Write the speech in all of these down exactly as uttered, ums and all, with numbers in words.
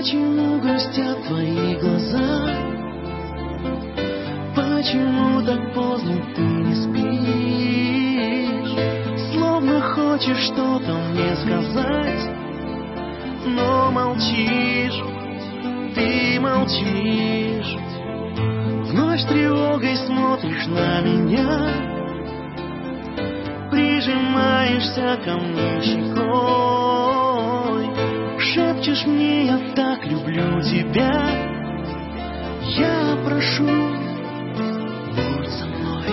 Почему грустят твои глаза? Почему так поздно ты не спишь? Словно хочешь что-то мне сказать, но молчишь, ты молчишь. Вновь с тревогой смотришь на меня, прижимаешься ко мне щекой, шепчешь мне: я так люблю тебя. Я прошу, будь со мной.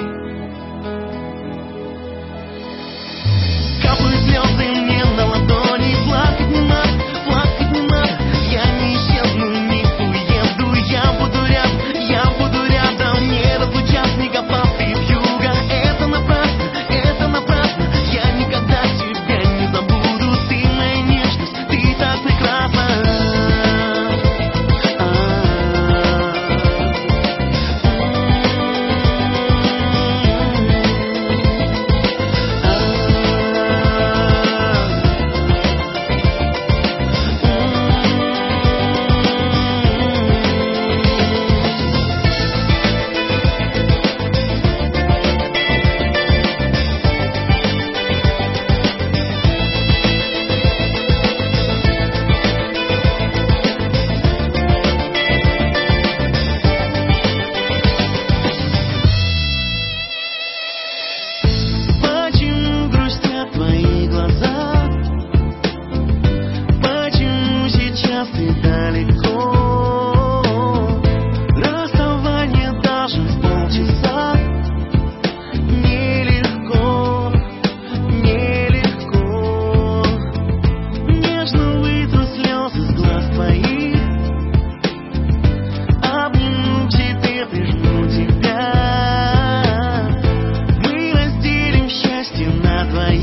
Капают слезы мне на ладони, плакать не надо, плакать не надо. Я не исчезну, не уеду, я буду рядом, я буду рядом. Не разлучат снегопады вьюга. Это напрасно, это напрасно. Я никогда тебя не забуду. Ты моя нежность, ты так прекрасна. Твои глаза, почему сейчас ты далеко? Расставание даже в полчаса. Нелегко, нелегко. Нежно вытру слезы с глаз твоих, обниму к себе, прижму тебя. Мы разделим счастье на двоих.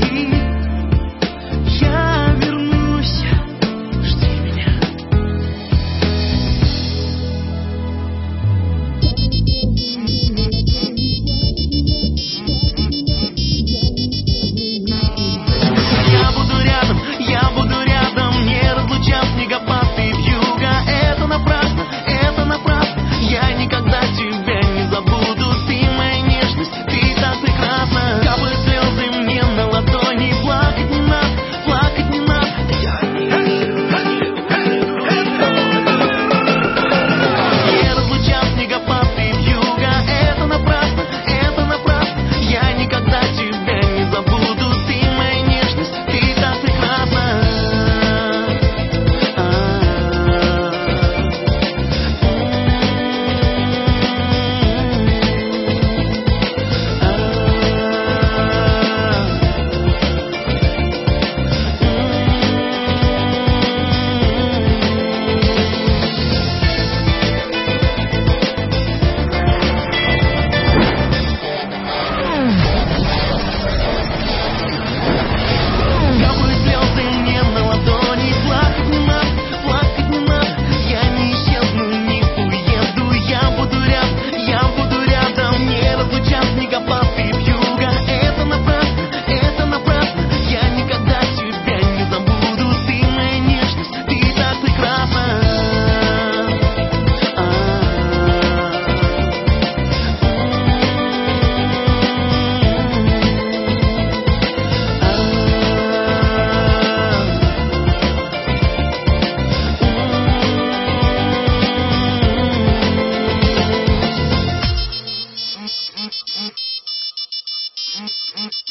Mm-hmm.